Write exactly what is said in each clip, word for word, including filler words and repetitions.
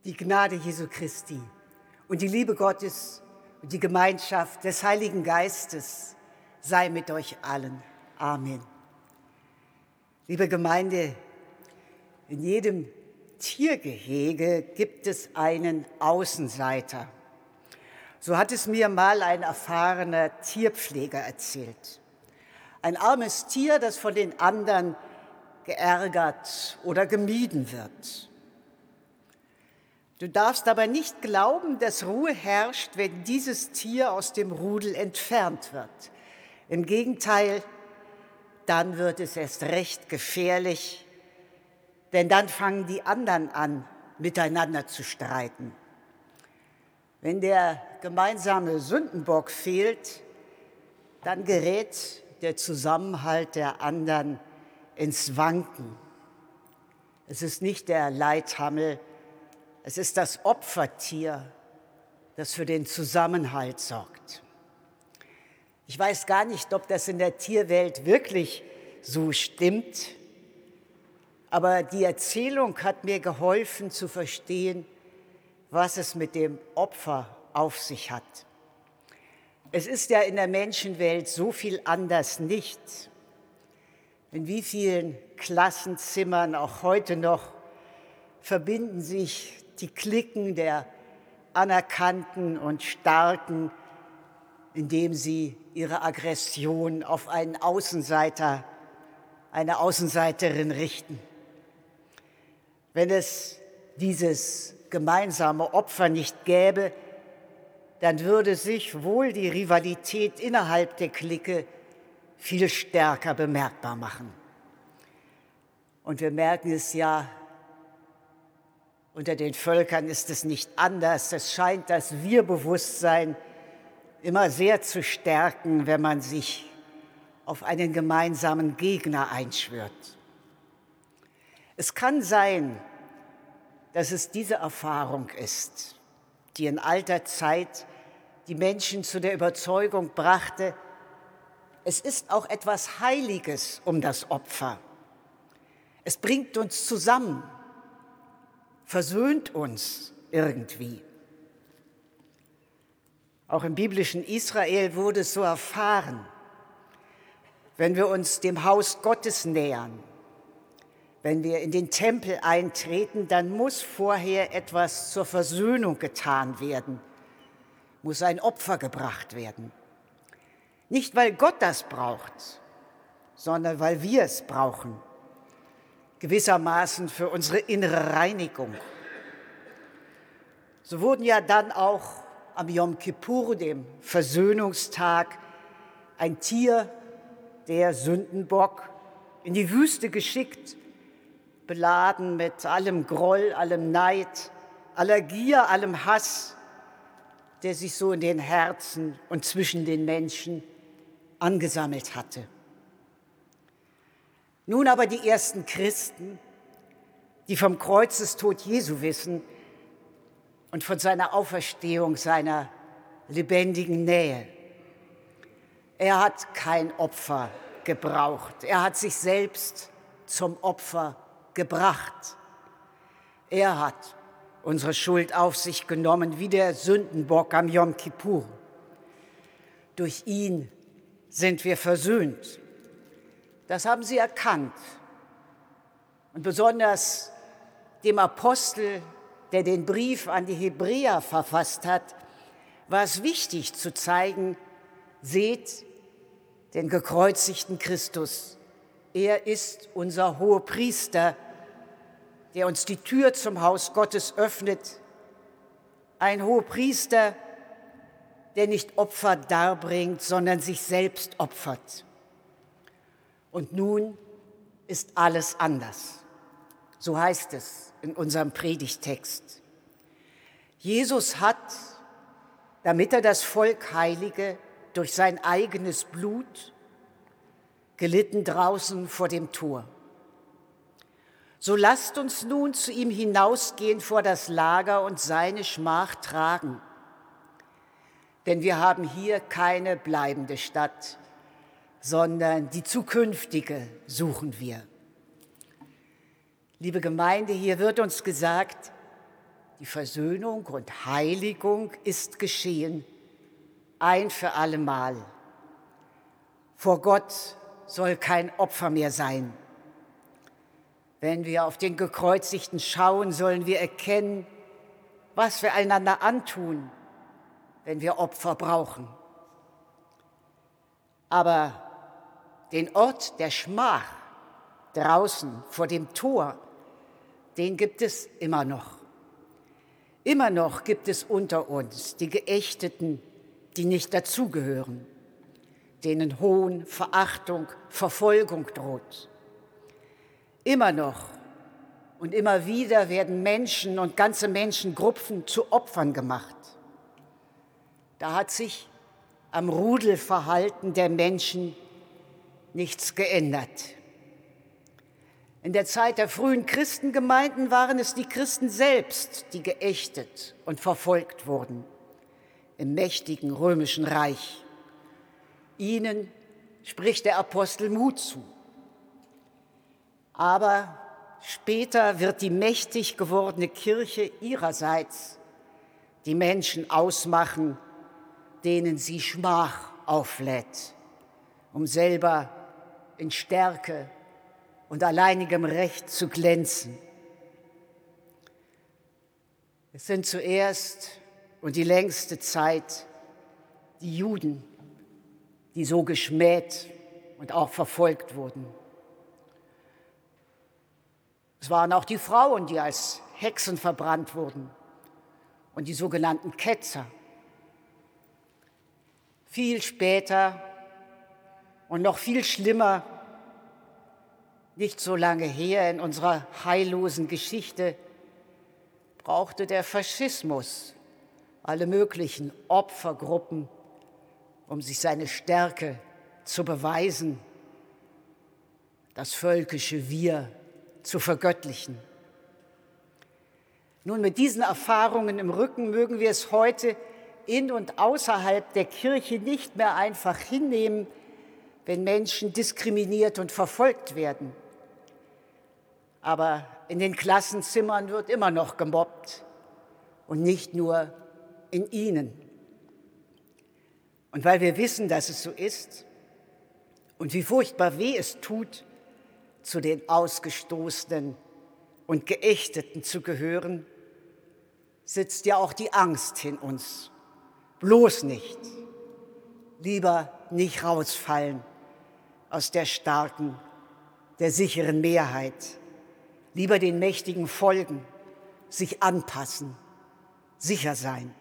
Die Gnade Jesu Christi und die Liebe Gottes und die Gemeinschaft des Heiligen Geistes sei mit euch allen. Amen. Liebe Gemeinde, in jedem Tiergehege gibt es einen Außenseiter. So hat es mir mal ein erfahrener Tierpfleger erzählt. Ein armes Tier, das von den anderen geärgert oder gemieden wird. Du darfst aber nicht glauben, dass Ruhe herrscht, wenn dieses Tier aus dem Rudel entfernt wird. Im Gegenteil, dann wird es erst recht gefährlich, denn dann fangen die anderen an, miteinander zu streiten. Wenn der gemeinsame Sündenbock fehlt, dann gerät der Zusammenhalt der anderen ins Wanken. Es ist nicht der Leithammel, es ist das Opfertier, das für den Zusammenhalt sorgt. Ich weiß gar nicht, ob das in der Tierwelt wirklich so stimmt, aber die Erzählung hat mir geholfen zu verstehen, was es mit dem Opfer auf sich hat. Es ist ja in der Menschenwelt so viel anders nicht. In wie vielen Klassenzimmern auch heute noch verbinden sich die Cliquen der Anerkannten und Starken, indem sie ihre Aggression auf einen Außenseiter, eine Außenseiterin richten. Wenn es dieses gemeinsame Opfer nicht gäbe, dann würde sich wohl die Rivalität innerhalb der Clique viel stärker bemerkbar machen. Und wir merken es ja, unter den Völkern ist es nicht anders. Es scheint das Wir-Bewusstsein immer sehr zu stärken, wenn man sich auf einen gemeinsamen Gegner einschwört. Es kann sein, dass es diese Erfahrung ist, die in alter Zeit die Menschen zu der Überzeugung brachte, es ist auch etwas Heiliges um das Opfer. Es bringt uns zusammen, versöhnt uns irgendwie. Auch im biblischen Israel wurde es so erfahren. Wenn wir uns dem Haus Gottes nähern, wenn wir in den Tempel eintreten, dann muss vorher etwas zur Versöhnung getan werden, muss ein Opfer gebracht werden. Nicht, weil Gott das braucht, sondern weil wir es brauchen, gewissermaßen für unsere innere Reinigung. So wurden ja dann auch am Yom Kippur, dem Versöhnungstag, ein Tier, der Sündenbock, in die Wüste geschickt, beladen mit allem Groll, allem Neid, aller Gier, allem Hass, der sich so in den Herzen und zwischen den Menschen angesammelt hatte. Nun aber die ersten Christen, die vom Kreuzestod Jesu wissen und von seiner Auferstehung, seiner lebendigen Nähe. Er hat kein Opfer gebraucht. Er hat sich selbst zum Opfer gebracht. Er hat unsere Schuld auf sich genommen, wie der Sündenbock am Yom Kippur. Durch ihn sind wir versöhnt. Das haben sie erkannt. Und besonders dem Apostel, der den Brief an die Hebräer verfasst hat, war es wichtig zu zeigen, seht den gekreuzigten Christus. Er ist unser Hohepriester, der uns die Tür zum Haus Gottes öffnet. Ein Hohepriester, der nicht Opfer darbringt, sondern sich selbst opfert. Und nun ist alles anders. So heißt es in unserem Predigtext. Jesus hat, damit er das Volk heilige, durch sein eigenes Blut gelitten draußen vor dem Tor. So lasst uns nun zu ihm hinausgehen vor das Lager und seine Schmach tragen. Denn wir haben hier keine bleibende Stadt, sondern die zukünftige suchen wir. Liebe Gemeinde, hier wird uns gesagt, die Versöhnung und Heiligung ist geschehen, ein für allemal. Vor Gott soll kein Opfer mehr sein. Wenn wir auf den Gekreuzigten schauen, sollen wir erkennen, was wir einander antun, wenn wir Opfer brauchen. Aber den Ort der Schmach draußen vor dem Tor, den gibt es immer noch. Immer noch gibt es unter uns die Geächteten, die nicht dazugehören, denen Hohn, Verachtung, Verfolgung droht. Immer noch und immer wieder werden Menschen und ganze Menschengruppen zu Opfern gemacht. Da hat sich am Rudelverhalten der Menschen nichts geändert. In der Zeit der frühen Christengemeinden waren es die Christen selbst, die geächtet und verfolgt wurden im mächtigen römischen Reich. Ihnen spricht der Apostel Mut zu. Aber später wird die mächtig gewordene Kirche ihrerseits die Menschen ausmachen, denen sie Schmach auflädt, um selber in Stärke und alleinigem Recht zu glänzen. Es sind zuerst und die längste Zeit die Juden, die so geschmäht und auch verfolgt wurden. Es waren auch die Frauen, die als Hexen verbrannt wurden und die sogenannten Ketzer. Viel später und noch viel schlimmer, nicht so lange her in unserer heillosen Geschichte, brauchte der Faschismus alle möglichen Opfergruppen, um sich seine Stärke zu beweisen, das völkische Wir zu vergöttlichen. Nun, mit diesen Erfahrungen im Rücken mögen wir es heute in und außerhalb der Kirche nicht mehr einfach hinnehmen, wenn Menschen diskriminiert und verfolgt werden. Aber in den Klassenzimmern wird immer noch gemobbt und nicht nur in ihnen. Und weil wir wissen, dass es so ist und wie furchtbar weh es tut, zu den Ausgestoßenen und Geächteten zu gehören, sitzt ja auch die Angst in uns. Bloß nicht. Lieber nicht rausfallen aus der starken, der sicheren Mehrheit. Lieber den Mächtigen folgen, sich anpassen, sicher sein.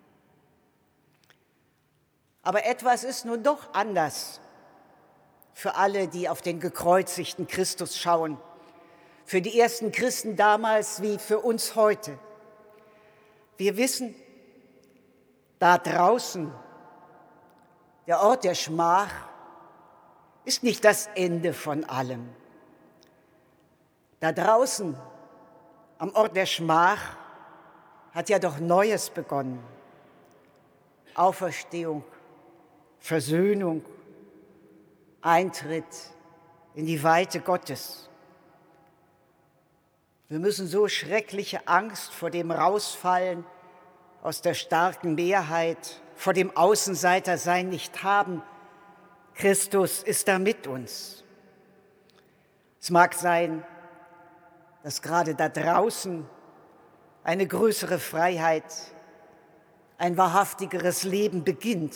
Aber etwas ist nun doch anders für alle, die auf den gekreuzigten Christus schauen, für die ersten Christen damals wie für uns heute. Wir wissen, da draußen, der Ort der Schmach, ist nicht das Ende von allem. Da draußen, am Ort der Schmach, hat ja doch Neues begonnen. Auferstehung, Versöhnung, Eintritt in die Weite Gottes. Wir müssen so schreckliche Angst vor dem Rausfallen aus der starken Mehrheit, vor dem Außenseitersein nicht haben. Christus ist da mit uns. Es mag sein, dass gerade da draußen eine größere Freiheit, ein wahrhaftigeres Leben beginnt,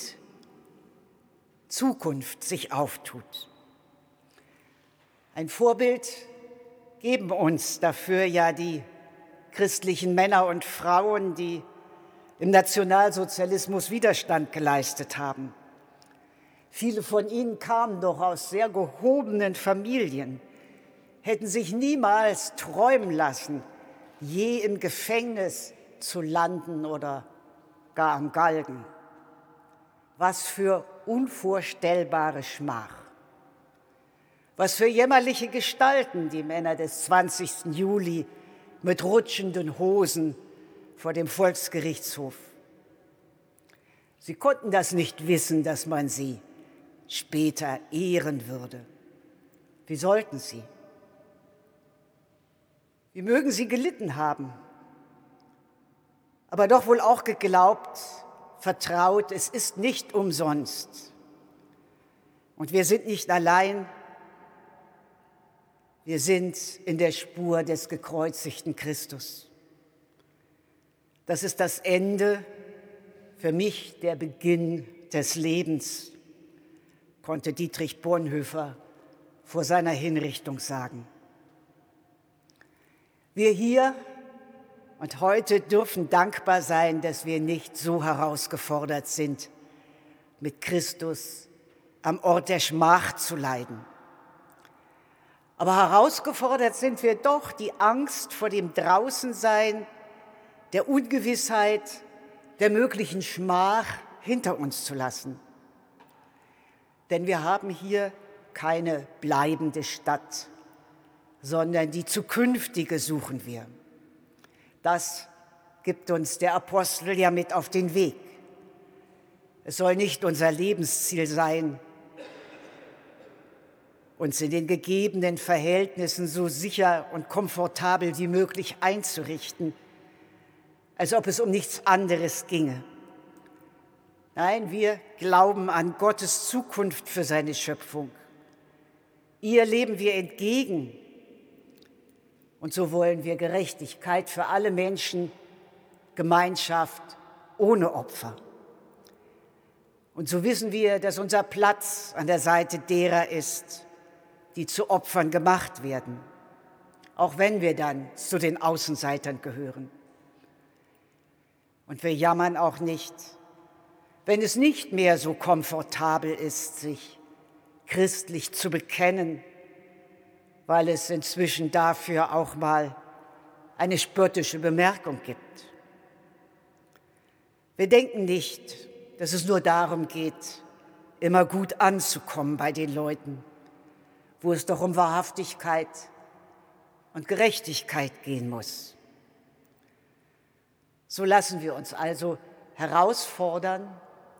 Zukunft sich auftut. Ein Vorbild geben uns dafür ja die christlichen Männer und Frauen, die im Nationalsozialismus Widerstand geleistet haben. Viele von ihnen kamen doch aus sehr gehobenen Familien, hätten sich niemals träumen lassen, je im Gefängnis zu landen oder gar am Galgen. Was für unvorstellbare Schmach. Was für jämmerliche Gestalten die Männer des zwanzigsten Juli mit rutschenden Hosen vor dem Volksgerichtshof. Sie konnten das nicht wissen, dass man sie später ehren würde. Wie sollten sie? – Wie mögen sie gelitten haben? aber doch wohl auch geglaubt, vertraut, es ist nicht umsonst. Und wir sind nicht allein, wir sind in der Spur des gekreuzigten Christus. Das ist das Ende, für mich der Beginn des Lebens, konnte Dietrich Bonhoeffer vor seiner Hinrichtung sagen. Wir hier und heute dürfen dankbar sein, dass wir nicht so herausgefordert sind, mit Christus am Ort der Schmach zu leiden. Aber herausgefordert sind wir doch, die Angst vor dem Draußensein, der Ungewissheit, der möglichen Schmach hinter uns zu lassen. Denn wir haben hier keine bleibende Stadt, sondern die zukünftige suchen wir. Das gibt uns der Apostel ja mit auf den Weg. Es soll nicht unser Lebensziel sein, uns in den gegebenen Verhältnissen so sicher und komfortabel wie möglich einzurichten, als ob es um nichts anderes ginge. Nein, wir glauben an Gottes Zukunft für seine Schöpfung. Ihr leben wir entgegen. Und so wollen wir Gerechtigkeit für alle Menschen, Gemeinschaft ohne Opfer. Und so wissen wir, dass unser Platz an der Seite derer ist, die zu Opfern gemacht werden, auch wenn wir dann zu den Außenseitern gehören. Und wir jammern auch nicht, wenn es nicht mehr so komfortabel ist, sich christlich zu bekennen, weil es inzwischen dafür auch mal eine spöttische Bemerkung gibt. Wir denken nicht, dass es nur darum geht, immer gut anzukommen bei den Leuten, wo es doch um Wahrhaftigkeit und Gerechtigkeit gehen muss. So lassen wir uns also herausfordern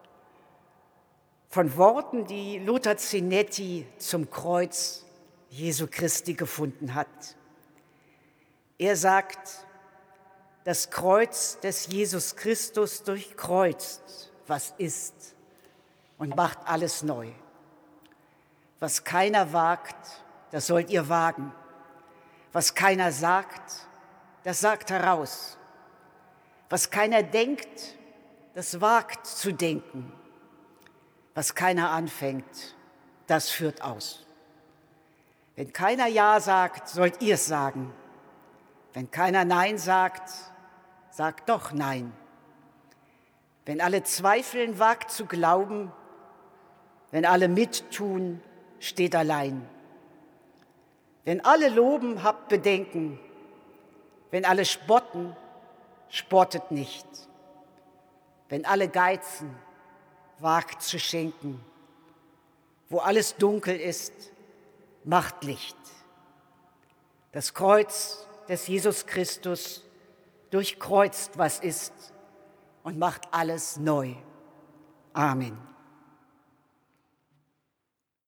von Worten, die Lothar Zinetti zum Kreuz Jesu Christi gefunden hat. Er sagt, das Kreuz des Jesus Christus durchkreuzt, was ist, und macht alles neu. Was keiner wagt, das sollt ihr wagen. Was keiner sagt, das sagt heraus. Was keiner denkt, das wagt zu denken. Was keiner anfängt, das führt aus. Wenn keiner Ja sagt, sollt ihr es sagen. Wenn keiner Nein sagt, sagt doch Nein. Wenn alle zweifeln, wagt zu glauben. Wenn alle mittun, steht allein. Wenn alle loben, habt Bedenken. Wenn alle spotten, spottet nicht. Wenn alle geizen, wagt zu schenken. Wo alles dunkel ist, macht Licht. Das Kreuz des Jesus Christus durchkreuzt, was ist, und macht alles neu. Amen.